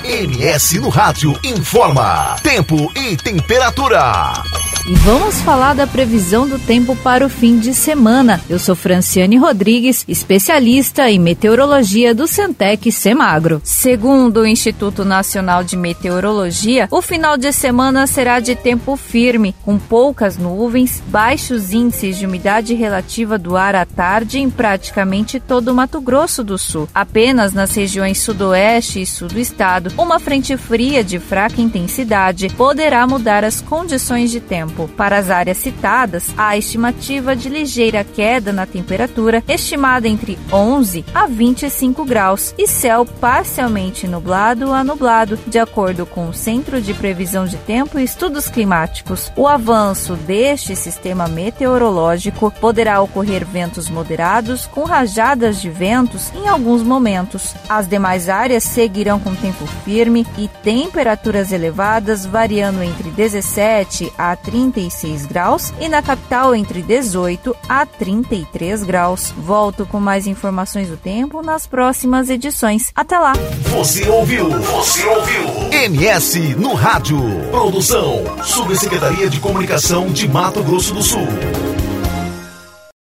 MS no Rádio informa tempo e temperatura. E vamos falar da previsão do tempo para o fim de semana. Eu sou Franciane Rodrigues, especialista em meteorologia do Centec Semagro. Segundo o Instituto Nacional de Meteorologia, o final de semana será de tempo firme, com poucas nuvens, baixos índices de umidade relativa do ar à tarde em praticamente todo o Mato Grosso do Sul. Apenas nas regiões sudoeste e sul do estado, uma frente fria de fraca intensidade poderá mudar as condições de tempo. Para as áreas citadas, há estimativa de ligeira queda na temperatura, estimada entre 11 a 25 graus, e céu parcialmente nublado a nublado, de acordo com o Centro de Previsão de Tempo e Estudos Climáticos. O avanço deste sistema meteorológico poderá ocorrer ventos moderados com rajadas de ventos em alguns momentos. As demais áreas seguirão com tempo firme e temperaturas elevadas, variando entre 17 a 36 graus e na capital entre 18 a 33 graus. Volto com mais informações do tempo nas próximas edições. Até lá! Você ouviu MS no Rádio. Produção, Subsecretaria de Comunicação de Mato Grosso do Sul.